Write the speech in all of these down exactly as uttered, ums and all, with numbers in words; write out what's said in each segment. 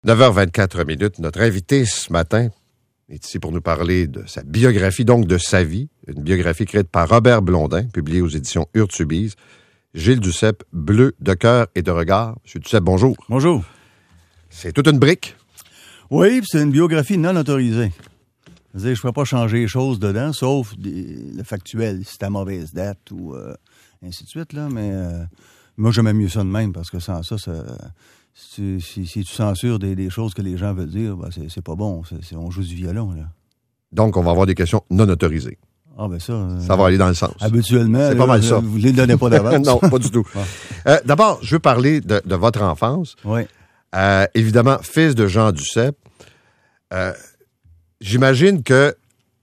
neuf heures vingt-quatre minutes. Notre invité ce matin est ici pour nous parler de sa biographie, donc de sa vie. Une biographie écrite par Robert Blondin, publiée aux éditions Urtubise. Gilles Duceppe, Bleu de cœur et de regard. Monsieur Duceppe, bonjour. Bonjour. C'est toute une brique. Oui, c'est une biographie non autorisée. Je ne pourrais pas changer les choses dedans, sauf des, le factuel, si c'est à mauvaise date ou euh, ainsi de suite. Là. Mais euh, moi, j'aimais mieux ça de même, parce que sans ça, ça si, si, si tu censures des, des choses que les gens veulent dire, ben c'est, c'est pas bon. C'est, c'est, on joue du violon. Là. Donc, on va avoir des questions non autorisées. Ah ben ça... Euh, ça va aller dans le sens. Habituellement, c'est là, pas mal ça. Vous ne les donnez pas d'avance. Non, pas du tout. Ah. Euh, d'abord, je veux parler de, de votre enfance. Oui. Euh, évidemment, fils de Jean Duceppe. Euh, j'imagine que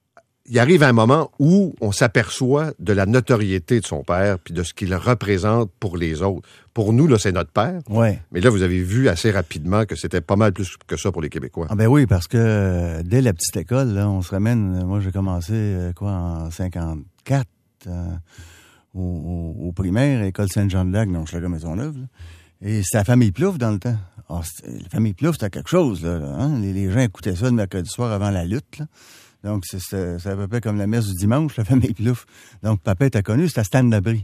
il arrive un moment où on s'aperçoit de la notoriété de son père puis de ce qu'il représente pour les autres. Pour nous, là, c'est notre père. Ouais. Mais là, vous avez vu assez rapidement que c'était pas mal plus que ça pour les Québécois. Ah ben oui, parce que euh, dès la petite école, là, on se ramène. Moi, j'ai commencé euh, quoi en cinquante-quatre euh, au, au, au primaire, école Saint-Jean-de-Lac, donc je suis là Maisonneuve. Là. Et c'était la famille Plouffe dans le temps. Ah, la famille Plouffe, c'était quelque chose. Là, hein? les, les gens écoutaient ça le mercredi soir avant la lutte. Là. Donc, c'est, c'est, c'est à peu près comme la messe du dimanche, la famille Plouffe. Donc, papa était connu, c'était Stan Labrie.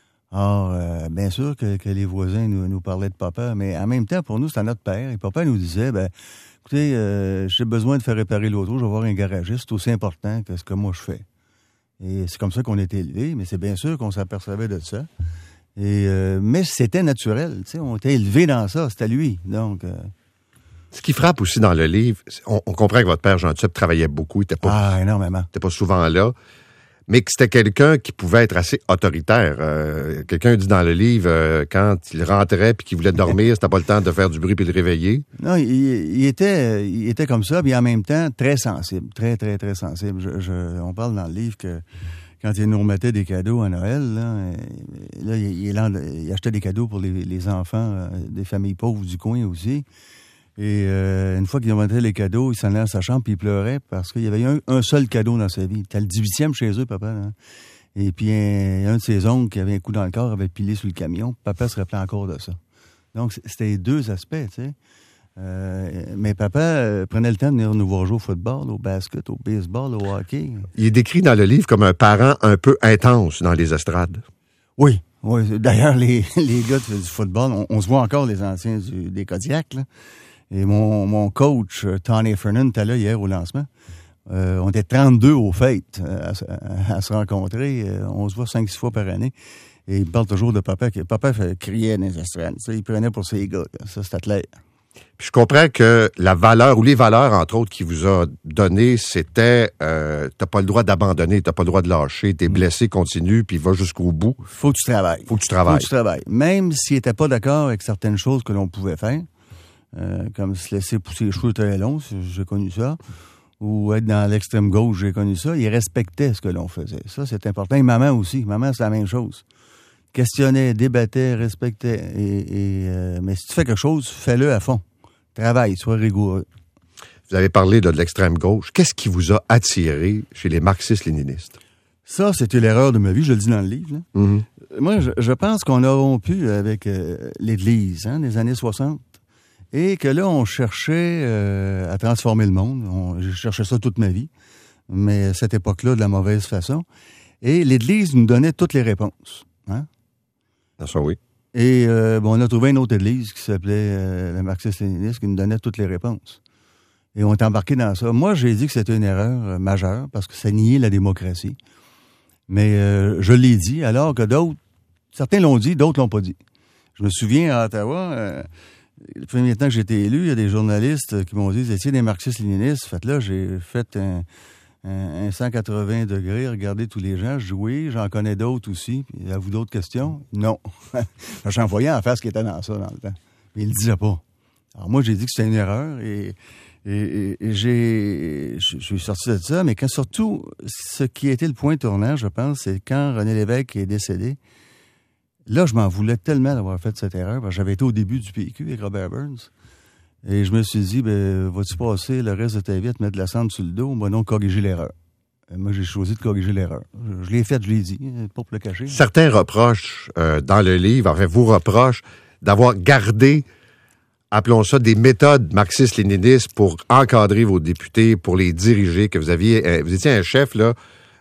Or, euh, bien sûr que, que les voisins nous, nous parlaient de papa, mais en même temps, pour nous, c'était notre père. Et papa nous disait, ben, écoutez, euh, j'ai besoin de faire réparer l'auto, je vais voir un garagiste, c'est aussi important que ce que moi je fais. Et c'est comme ça qu'on était élevés, mais c'est bien sûr qu'on s'apercevait de ça. Et euh, mais c'était naturel, tu sais, on était élevés dans ça, c'était lui. Donc... Euh, Ce qui frappe aussi dans le livre, on, on comprend que votre père, Jean Duceppe, travaillait beaucoup. Il était pas, ah, énormément. Il était pas souvent là, mais que c'était quelqu'un qui pouvait être assez autoritaire. Euh, quelqu'un dit dans le livre, euh, quand il rentrait puis qu'il voulait dormir, c'était pas le temps de faire du bruit puis de le réveiller. Non, il, il était il était comme ça, puis en même temps, très sensible. Très, très, très sensible. Je, je, on parle dans le livre que quand il nous remettait des cadeaux à Noël, là, là il, il, il achetait des cadeaux pour les, les enfants des familles pauvres du coin aussi. Et euh, une fois qu'il remettait les cadeaux, il s'en allait à sa chambre puis il pleurait parce qu'il y avait un, un seul cadeau dans sa vie. C'était le dix-huitième chez eux, papa. Hein. Et puis un, un de ses oncles qui avait un coup dans le corps avait pilé sur le camion. Papa se rappelait encore de ça. Donc, c'était deux aspects, tu sais. Euh, mais papa euh, prenait le temps de venir nous voir jouer au football, au basket, au baseball, au hockey. Il est décrit dans le livre comme un parent un peu intense dans les estrades. Oui, oui. D'ailleurs, les, les gars du football, on, on se voit encore les anciens du, des Kodiak, là. Et mon, mon coach, Tony Fernan, était là hier au lancement. Euh, on était trente-deux aux fêtes à, à, à se rencontrer. On se voit cinq six fois par année. Et il parle toujours de papa. Papa fait, criait dans les estrades. Il prenait pour ses gars. Là. Ça, c'était clair. Puis je comprends que la valeur, ou les valeurs, entre autres, qu'il vous a données, c'était euh, t'as pas le droit d'abandonner, t'as pas le droit de lâcher, t'es blessé, continue, puis va jusqu'au bout. Faut que tu travailles. Faut que tu travailles. Faut que tu travailles. Même s'il était pas d'accord avec certaines choses que l'on pouvait faire, Euh, comme se laisser pousser les cheveux très longs, j'ai connu ça, ou être dans l'extrême gauche, j'ai connu ça, il respectait ce que l'on faisait. Ça, c'est important. Et maman aussi. Maman, c'est la même chose. Questionnait, débattait, respectait. Et, et, euh, mais si tu fais quelque chose, fais-le à fond. Travaille, sois rigoureux. Vous avez parlé de, de l'extrême gauche. Qu'est-ce qui vous a attiré chez les marxistes-léninistes? Ça, c'était l'erreur de ma vie, je le dis dans le livre. Là. Mm-hmm. Moi, je, je pense qu'on a rompu avec euh, l'Église, hein, des années soixante. Et que là, on cherchait euh, à transformer le monde. On, j'ai cherché ça toute ma vie, mais à cette époque-là, de la mauvaise façon. Et l'Église nous donnait toutes les réponses. Hein? Ça, oui. Et euh, bon, on a trouvé une autre Église qui s'appelait euh, la marxiste-léniniste qui nous donnait toutes les réponses. Et on est embarqué dans ça. Moi, j'ai dit que c'était une erreur euh, majeure parce que ça niait la démocratie. Mais euh, je l'ai dit, alors que d'autres, certains l'ont dit, d'autres l'ont pas dit. Je me souviens à Ottawa... Euh, Le premier temps que j'ai été élu, il y a des journalistes qui m'ont dit « Vous étiez des marxistes-léninistes ». Fait là, j'ai fait un, un, un cent quatre-vingts degrés, regardé tous les gens. Je dis « Oui, j'en connais d'autres aussi. Puis, avez-vous d'autres questions? » Non. J'en voyais en face qui était dans ça dans le temps. Mais il ne le disait pas. Alors moi, j'ai dit que c'était une erreur et, et, et, et j'ai, je, je suis sorti de ça. Mais quand surtout, ce qui a été le point tournant, je pense, c'est quand René Lévesque est décédé. Là, je m'en voulais tellement d'avoir fait cette erreur, parce que j'avais été au début du P Q avec Robert Burns. Et je me suis dit, ben, vas-tu passer le reste de ta vie à te mettre de la cendre sur le dos, ou ben non, corriger l'erreur. Et moi, j'ai choisi de corriger l'erreur. Je, je l'ai fait, je l'ai dit, pas pour le cacher. Certains reprochent, euh, dans le livre, enfin, vous reprochent d'avoir gardé appelons ça des méthodes marxistes-léninistes pour encadrer vos députés, pour les diriger, que vous aviez, vous étiez un chef, là,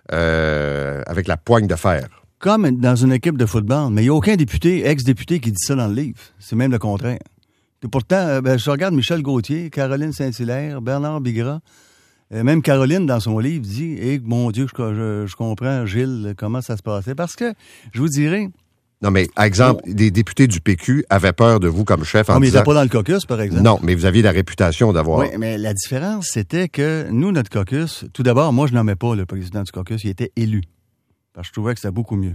euh, avec la poigne de fer. Comme dans une équipe de football, mais il n'y a aucun député, ex-député qui dit ça dans le livre. C'est même le contraire. Et pourtant, ben, je regarde Michel Gauthier, Caroline Saint-Hilaire, Bernard Bigras, euh, même Caroline, dans son livre, dit « Eh, mon Dieu, je, je, je comprends, Gilles, comment ça se passait. » Parce que, je vous dirais... Non, mais, par exemple, bon, des députés du P Q avaient peur de vous comme chef en non, mais disant... ils n'étaient pas dans le caucus, par exemple. Non, mais vous aviez la réputation d'avoir... Oui, mais la différence, c'était que nous, notre caucus, tout d'abord, moi, je nommais pas le président du caucus, il était élu. Parce que je trouvais que c'était beaucoup mieux.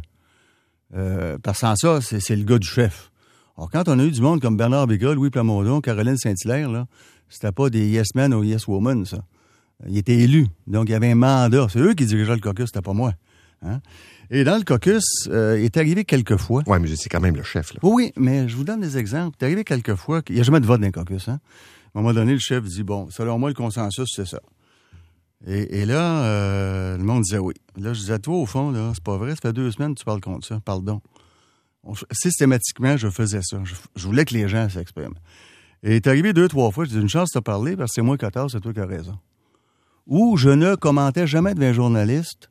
Euh, parce que sans ça, c'est, c'est le gars du chef. Alors, quand on a eu du monde comme Bernard Bigras, Louis Plamondon, Caroline Saint-Hilaire, là, c'était pas des yes men ou yes women, ça. Ils étaient élus. Donc, il y avait un mandat. C'est eux qui dirigeaient le caucus, c'était pas moi. Hein? Et dans le caucus, euh, il est arrivé quelques fois. Oui, mais c'est quand même le chef, là. Oui, oui, mais je vous donne des exemples. Il est arrivé quelques fois qu'il n'y a jamais de vote dans le caucus. Hein? À un moment donné, le chef dit, bon, selon moi, le consensus, c'est ça. Et, et là, euh, le monde disait oui. Là, je disais, toi, au fond, là, c'est pas vrai, ça fait deux semaines que tu parles contre ça, parle donc. On, systématiquement, je faisais ça. Je, je voulais que les gens s'expriment. Et il est arrivé deux, trois fois, je dis, une chance de te parler, parce que c'est moi qui ai tort, c'est toi qui as raison. Ou je ne commentais jamais devant un journaliste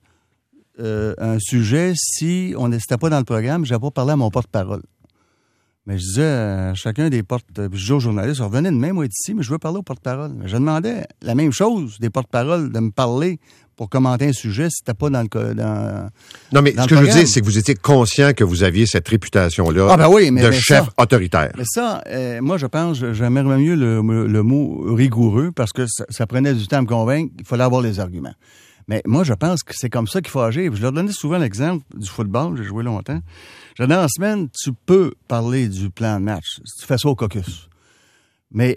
euh, un sujet si on n'était pas dans le programme, je n'avais pas parlé à mon porte-parole. Mais je disais à chacun des porte... Je disais aux journalistes, revenez demain, moi, ici, mais je veux parler aux porte-parole. Je demandais la même chose des porte-paroles, de me parler pour commenter un sujet si c'était pas dans le dans Non, mais dans ce que programme. Je veux dire, c'est que vous étiez conscient que vous aviez cette réputation-là ah ben oui, mais, de mais chef ça, autoritaire. Mais ça, euh, moi, je pense, j'aimerais mieux le, le mot rigoureux parce que ça, ça prenait du temps à me convaincre. Il fallait avoir les arguments. Mais moi, je pense que c'est comme ça qu'il faut agir. Je leur donnais souvent l'exemple du football. J'ai joué longtemps. Je disais, en semaine, tu peux parler du plan de match. Tu fais ça au caucus. Mais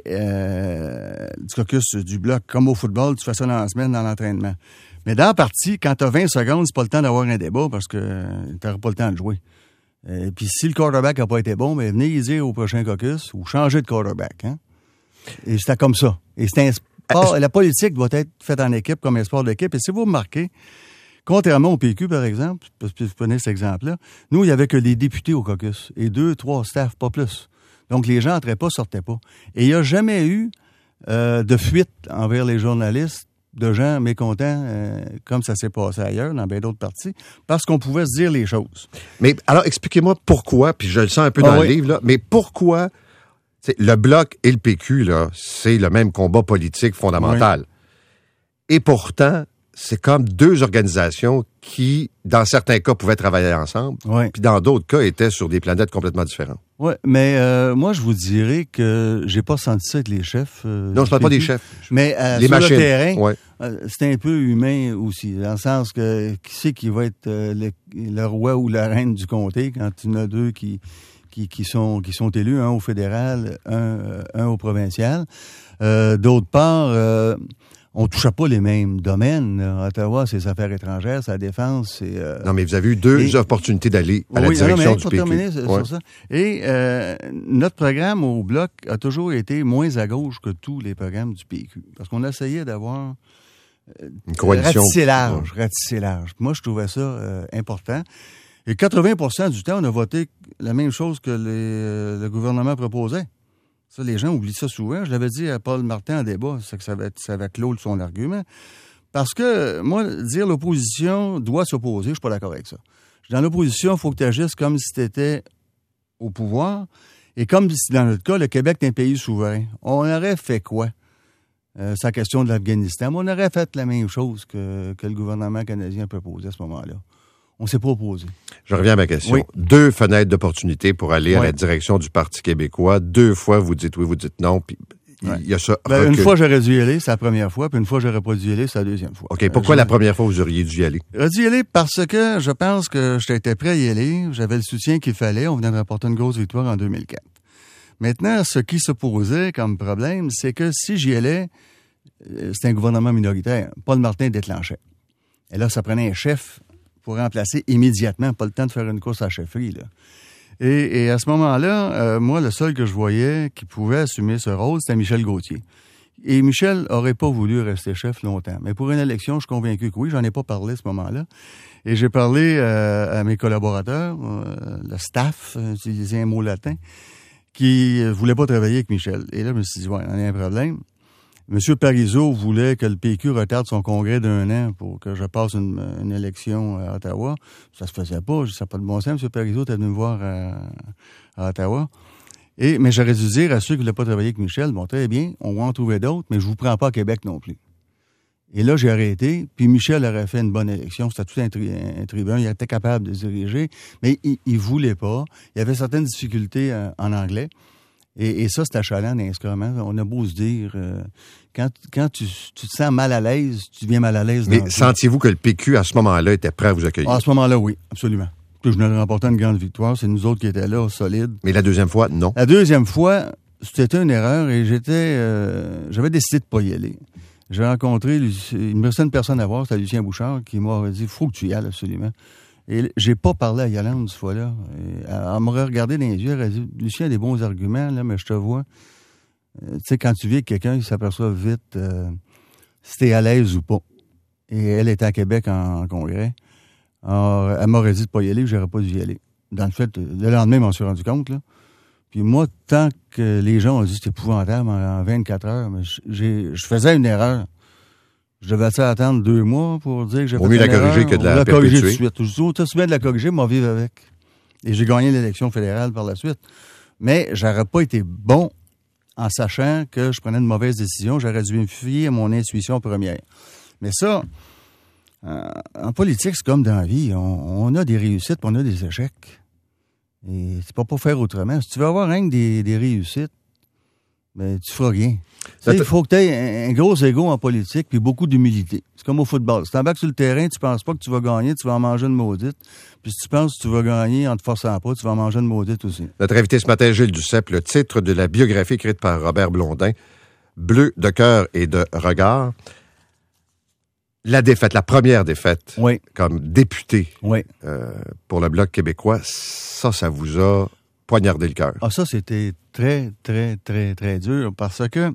euh, du caucus, du bloc, comme au football, tu fais ça dans la semaine, dans l'entraînement. Mais dans la partie, quand tu as vingt secondes, c'est pas le temps d'avoir un débat parce que tu n'auras pas le temps de jouer. Et puis si le quarterback n'a pas été bon, ben venez y dire au prochain caucus ou changer de quarterback. Hein? Et c'était comme ça. Et c'était un sport. La politique doit être faite en équipe comme un sport d'équipe. Et si vous remarquez, contrairement au P Q, par exemple, parce que vous prenez cet exemple-là, nous, il n'y avait que les députés au caucus. Et deux, trois staffs, pas plus. Donc, les gens n'entraient pas, sortaient pas. Et il n'y a jamais eu euh, de fuite envers les journalistes, de gens mécontents, euh, comme ça s'est passé ailleurs, dans bien d'autres parties, parce qu'on pouvait se dire les choses. Mais alors, expliquez-moi pourquoi, puis je le sens un peu ah, dans oui. le livre, là, mais pourquoi le Bloc et le P Q, là, c'est le même combat politique fondamental. Oui. Et pourtant, c'est comme deux organisations qui, dans certains cas, pouvaient travailler ensemble, oui. puis dans d'autres cas, étaient sur des planètes complètement différentes. Oui, mais euh, moi, je vous dirais que j'ai pas senti ça avec les chefs. Euh, non, je parle pas des chefs. Mais euh, les sur machines. le terrain, ouais. euh, c'est un peu humain aussi, dans le sens que qui c'est qui va être euh, le, le roi ou la reine du comté quand il y en a deux qui, qui, qui, sont, qui sont élus, un au fédéral, un, euh, un au provincial. Euh, d'autre part... Euh, on ne touchait pas les mêmes domaines. À Ottawa, c'est les affaires étrangères, c'est la défense. C'est, euh... Non, mais vous avez eu deux et... opportunités d'aller à la oui, direction non, mais du P Q. Terminer sur ouais. ça. Et euh, notre programme au Bloc a toujours été moins à gauche que tous les programmes du P Q. Parce qu'on essayait d'avoir euh, une coalition. Ratisser large, ouais. ratisser large. Moi, je trouvais ça euh, important. Et quatre-vingts pour cent du temps, on a voté la même chose que les, euh, le gouvernement proposait. Ça, les gens oublient ça souvent. Je l'avais dit à Paul Martin en débat, c'est que ça va, ça va clore son argument. Parce que, moi, dire l'opposition doit s'opposer, je suis pas d'accord avec ça. Dans l'opposition, il faut que tu agisses comme si tu étais au pouvoir. Et comme si, dans notre cas, le Québec est un pays souverain. On aurait fait quoi? Euh, c'est la question de l'Afghanistan. Mais on aurait fait la même chose que, que le gouvernement canadien proposait à ce moment-là. On s'est pas opposé. Je reviens à ma question. Oui. Deux fenêtres d'opportunité pour aller oui. à la direction du Parti québécois. Deux fois, vous dites oui, vous dites non. Puis il oui. y a ça. Ben, une fois, j'aurais dû y aller, c'est la première fois. Puis une fois, j'aurais pas dû y aller, c'est la deuxième fois. OK. Pourquoi euh, la première fois, vous auriez dû y aller? J'aurais dû y aller parce que je pense que j'étais prêt à y aller. J'avais le soutien qu'il fallait. On venait de rapporter une grosse victoire en deux mille quatre. Maintenant, ce qui se posait comme problème, c'est que si j'y allais, c'était un gouvernement minoritaire. Paul Martin déclenchait. Et là, ça prenait un chef pour remplacer immédiatement, pas le temps de faire une course à la chefferie, là. Et, et à ce moment-là, euh, moi, le seul que je voyais qui pouvait assumer ce rôle, c'était Michel Gauthier. Et Michel aurait pas voulu rester chef longtemps. Mais pour une élection, je suis convaincu que oui, j'en ai pas parlé à ce moment-là. Et j'ai parlé euh, à mes collaborateurs, euh, le staff, utiliser un mot latin, qui ne voulait pas travailler avec Michel. Et là, je me suis dit, ouais, on a un problème. M. Parizeau voulait que le P Q retarde son congrès d'un an pour que je passe une, une élection à Ottawa. Ça se faisait pas. Ça n'a pas de bon sens. M. Parizeau était venu me voir à, à Ottawa. Et, mais j'aurais dû dire à ceux qui ne voulaient pas travailler avec Michel, bon, très bien, on va en trouver d'autres, mais je vous prends pas à Québec non plus. Et là, j'ai arrêté, puis Michel aurait fait une bonne élection. C'était tout un, tri- un tribun, il était capable de diriger, mais il, il voulait pas. Il y avait certaines difficultés euh, en anglais. Et, et ça, c'est achalant d'instrument. On a beau se dire, euh, quand, quand tu, tu te sens mal à l'aise, tu deviens mal à l'aise. Mais dans sentiez-vous que le P Q, à ce moment-là, était prêt à vous accueillir? À ce moment-là, oui, absolument. Puis je venais de remporter une grande victoire. C'est nous autres qui étaient là, solides. Mais la deuxième fois, non. La deuxième fois, c'était une erreur et j'étais, euh, j'avais décidé de pas y aller. J'ai rencontré, il me restait une personne à voir, c'était Lucien Bouchard, qui m'a dit, faut que tu y ailles absolument. Et j'ai pas parlé à Yolande cette fois-là. Et elle m'aurait regardé dans les yeux, elle a dit, Lucien a des bons arguments, là, mais je te vois. Euh, tu sais, quand tu vis avec quelqu'un, il s'aperçoit vite euh, si t'es à l'aise ou pas. Et elle était à Québec en, en congrès. Alors, elle m'aurait dit de pas y aller, j'aurais pas dû y aller. Dans le fait, le lendemain, je m'en suis rendu compte, là. Puis moi, tant que les gens ont dit que c'était épouvantable en, en vingt-quatre heures, mais j'ai, je faisais une erreur. Je devais attendre deux mois pour dire que j'ai fait une erreur. Vaut mieux la corriger que de la, la corriger tout de perpétuer. suite. Toujours aussi bien de la corriger, m'en vivre avec. Et j'ai gagné l'élection fédérale par la suite. Mais j'aurais pas été bon en sachant que je prenais une mauvaise décision. J'aurais dû me fier à mon intuition première. Mais ça, euh, en politique, c'est comme dans la vie. On, on a des réussites, puis on a des échecs. Et c'est pas pour faire autrement. Si tu veux avoir rien que des, des réussites, ben, tu feras rien. Il faut que tu aies un, un gros ego en politique puis beaucoup d'humilité. C'est comme au football. Si tu embarques sur le terrain, tu penses pas que tu vas gagner, tu vas en manger une maudite. Puis si tu penses que tu vas gagner en te forçant pas, tu vas en manger une maudite aussi. Notre invité ce matin, Gilles Duceppe, le titre de la biographie écrite par Robert Blondin, Bleu de cœur et de regard. La défaite, la première défaite, oui. comme député oui. euh, pour le Bloc québécois, ça, ça vous a poignardé le cœur. Ah, ça, c'était très, très, très, très dur parce que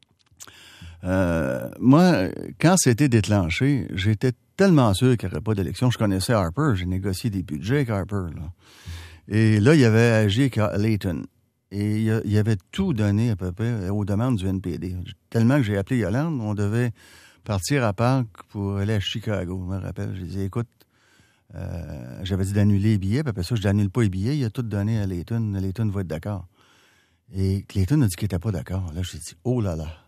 euh, moi, quand c'était déclenché, j'étais tellement sûr qu'il n'y aurait pas d'élection. Je connaissais Harper, j'ai négocié des budgets avec Harper. Là. Et là, il avait agi avec Layton. Et il, il avait tout donné à peu près aux demandes du N P D. Tellement que j'ai appelé Yolande, on devait partir à Pâques pour aller à Chicago. Je me rappelle, j'ai dit, écoute, euh, j'avais dit d'annuler les billets, puis après ça, je n'annule pas les billets, il a tout donné à Layton, Layton va être d'accord. Et Layton a dit qu'il n'était pas d'accord. Là, j'ai dit, oh là là,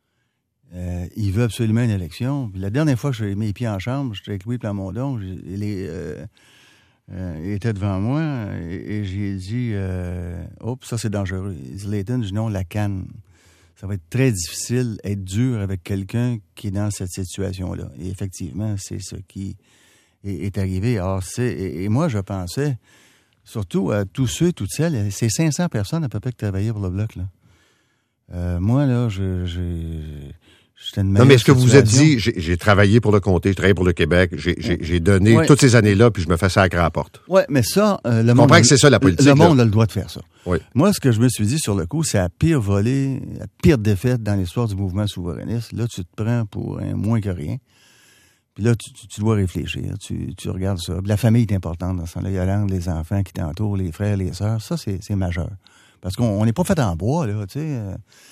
euh, il veut absolument une élection. Puis la dernière fois que j'ai mis les pieds en chambre, j'étais avec Louis Plamondon, il euh, euh, était devant moi, et, et j'ai dit, euh, oh, ça c'est dangereux. Il dit, Layton, je dis non, la canne. Ça va être très difficile être dur avec quelqu'un qui est dans cette situation-là. Et effectivement, c'est ce qui est, est arrivé. Alors, c'est, et, et moi, je pensais, surtout à tous ceux, toutes celles, c'est cinq cents personnes à peu près qui travaillaient pour le Bloc, là. Euh, moi, là, je, je, j'étais une Non, mais est-ce que vous vous êtes situation. dit, j'ai, j'ai travaillé pour le comté, j'ai travaillé pour le Québec, j'ai, j'ai, j'ai donné Ouais. toutes ces années-là, puis je me fais sacrer à la porte. Oui, mais ça, euh, le Je monde... comprends que c'est ça, la politique, Le monde là. a le droit de faire ça. Oui. Moi, ce que je me suis dit sur le coup, c'est la pire volée, la pire défaite dans l'histoire du mouvement souverainiste. Là, tu te prends pour un moins que rien. Puis là, tu, tu, tu dois réfléchir. Tu, tu regardes ça. Puis la famille est importante dans ça. Là, Yolande, les enfants qui t'entourent, les frères, les sœurs. Ça, c'est, c'est majeur. Parce qu'on n'est pas fait en bois, là, tu sais.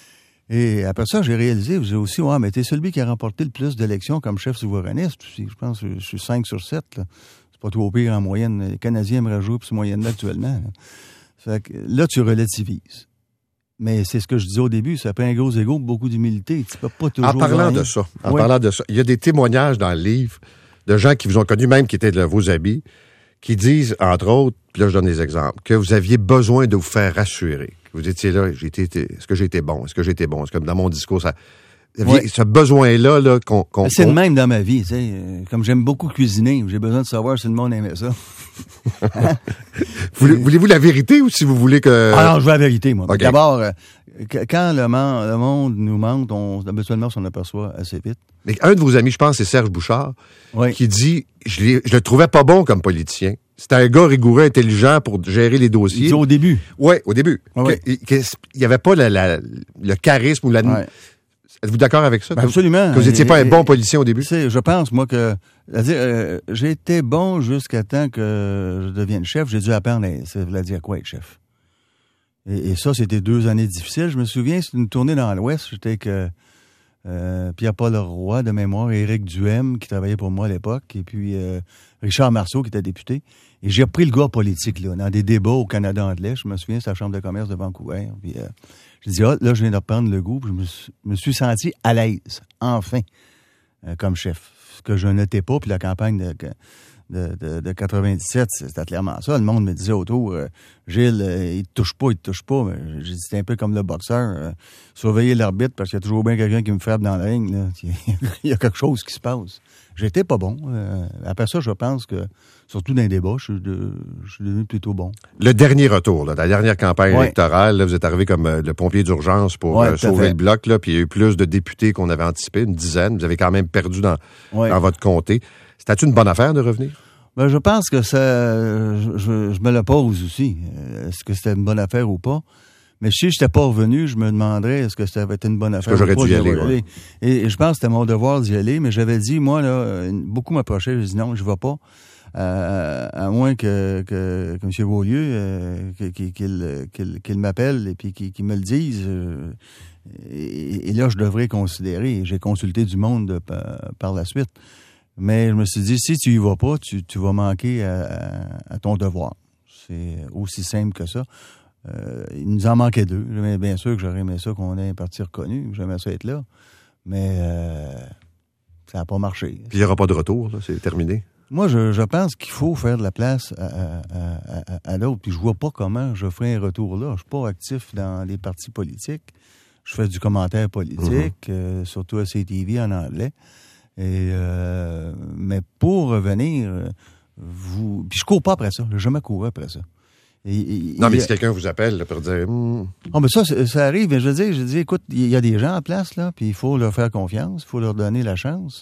Et après ça, j'ai réalisé, j'ai aussi, ouais, mais t'es celui qui a remporté le plus d'élections comme chef souverainiste. Je pense que je suis cinq sur sept, là. C'est pas trop pire en moyenne. Les Canadiens aimeraient jouer pour cette moyenne-là actuellement, là. Fait que là, tu relativises. Mais c'est ce que je disais au début, ça prend un gros égo, beaucoup d'humilité. Tu peux pas toujours En parlant gagner. de ça, en Oui. parlant de ça, il y a des témoignages dans le livre de gens qui vous ont connus, même qui étaient de vos amis, qui disent, entre autres, puis là, je donne des exemples, que vous aviez besoin de vous faire rassurer. Vous étiez là, j'ai été, est-ce que j'ai été bon? Est-ce que j'ai été bon? Est-ce que dans mon discours, ça... Oui. Ce besoin-là, là, qu'on... qu'on C'est qu'on... le même dans ma vie, tu sais. Euh, Comme j'aime beaucoup cuisiner, j'ai besoin de savoir si le monde aimait ça. Voulez- Voulez-vous la vérité ou si vous voulez que... Ah non, je veux la vérité, moi. OK. D'abord, euh, que- quand le, man- le monde nous ment, on, habituellement, on s'en aperçoit assez vite. Mais un de vos amis, je pense, c'est Serge Bouchard, Oui. qui dit, je, l'ai- je le trouvais pas bon comme politicien. C'était un gars rigoureux, intelligent pour gérer les dossiers. C'est au début. Oui, au début. Oui. Que- que- Il n'y avait pas la- la- le charisme ou la... Ouais. Êtes-vous d'accord avec ça? Ben, Que- absolument. Que vous n'étiez pas Et- un bon politicien au début? Tu sais, je pense, moi, que... C'est-à-dire, euh, j'ai été bon jusqu'à temps que je devienne chef. J'ai dû apprendre, à- ça veut dire quoi être chef. Et, et ça, c'était deux années difficiles. Je me souviens, c'était une tournée dans l'Ouest. J'étais avec euh, euh, Pierre-Paul Roy, de mémoire, Éric Duhem, qui travaillait pour moi à l'époque, et puis euh, Richard Marceau, qui était député. Et j'ai repris le gars politique, là, dans des débats au Canada anglais. Je me souviens, c'est la Chambre de commerce de Vancouver. Puis euh, j'ai dit, ah, là, je viens de reprendre le goût. Puis je me suis, me suis senti à l'aise, enfin, euh, comme chef. Ce que je n'étais pas, puis la campagne de... De, de, de quatre-vingt-dix-sept, c'était clairement ça. Le monde me disait autour, euh, Gilles, euh, il te touche pas, il te touche pas. Mais j'ai dit, c'est un peu comme le boxeur. Euh, surveiller l'arbitre parce qu'il y a toujours bien quelqu'un qui me frappe dans le ring. Là. Il y a quelque chose qui se passe. J'étais pas bon. Euh, après ça, je pense que, surtout dans les débats, je suis, de, je suis devenu plutôt bon. Le dernier retour, là, la dernière campagne ouais. électorale, là, vous êtes arrivé comme euh, le pompier d'urgence pour ouais, euh, sauver le bloc, là, puis il y a eu plus de députés qu'on avait anticipé, une dizaine. Vous avez quand même perdu dans, ouais. dans votre comté. C'était une bonne affaire de revenir? Ben, je pense que ça, je, je, je me le pose aussi. Est-ce que c'était une bonne affaire ou pas? Mais si je n'étais pas revenu, je me demanderais est-ce que ça avait été une bonne affaire. Est-ce que j'aurais ou pas, dû y aller? aller. Ouais. Et, et je pense que c'était mon devoir d'y aller, mais j'avais dit, moi, là, beaucoup m'approchaient, j'ai dit non, je ne vais pas. Euh, à moins que, que, que M. Beaulieu, euh, qu'il, qu'il, qu'il, qu'il m'appelle et puis qu'il, qu'il me le dise. Euh, et, et là, je devrais considérer. J'ai consulté du monde de, par, par la suite. Mais je me suis dit, si tu y vas pas, tu, tu vas manquer à, à, à ton devoir. C'est aussi simple que ça. Euh, il nous en manquait deux. J'aimais bien sûr que j'aurais aimé ça qu'on ait un parti reconnu. J'aimais ça être là. Mais euh, ça n'a pas marché. Puis il n'y aura pas de retour, là, c'est terminé. Moi, je, je pense qu'il faut faire de la place à, à, à, à l'autre. Puis je vois pas comment je ferai un retour là. Je suis pas actif dans les partis politiques. Je fais du commentaire politique, mm-hmm. euh, surtout à C T V en anglais. Et euh, mais pour revenir, vous. Puis je cours pas après ça. Je n'ai jamais couru après ça. Et, et, non, mais et, si quelqu'un vous appelle là, pour dire. Mm. Oh, mais ça, ça arrive. Mais je veux dire, je dis, écoute, il y a des gens en place là, puis il faut leur faire confiance, il faut leur donner la chance.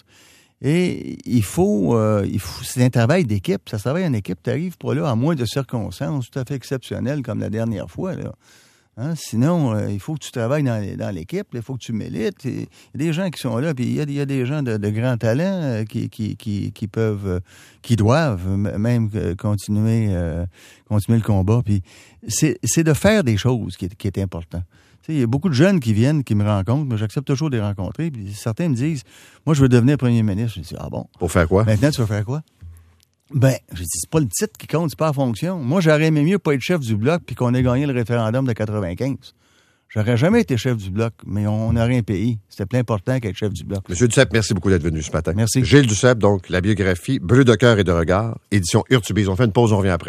Et il faut, euh, il faut, c'est un travail d'équipe. Ça travaille en équipe. Tu arrives pas là à moins de circonstances tout à fait exceptionnelles comme la dernière fois là. Hein? Sinon, euh, il faut que tu travailles dans, dans l'équipe, il faut que tu milites. Il y a des gens qui sont là, puis il y a, y a des gens de, de grands talents euh, qui, qui, qui, qui peuvent, euh, qui doivent même euh, continuer, euh, continuer le combat. Puis c'est, c'est de faire des choses qui est, qui est important. Il y a beaucoup de jeunes qui viennent, qui me rencontrent, mais j'accepte toujours de les rencontrer. Puis certains me disent, moi, je veux devenir premier ministre. Je dis, ah bon? Pour faire quoi? Maintenant, tu veux faire quoi? Ben, j'ai dit, c'est pas le titre qui compte, c'est pas la fonction. Moi, j'aurais aimé mieux pas être chef du Bloc puis qu'on ait gagné le référendum de quatre-vingt-quinze. J'aurais jamais été chef du Bloc, mais on aurait un pays. C'était plus important qu'être chef du Bloc. Monsieur Duceppe, merci beaucoup d'être venu ce matin. Merci. Gilles Duceppe, donc, la biographie Brûle de cœur et de regard, édition Urtubise. On fait une pause, on revient après.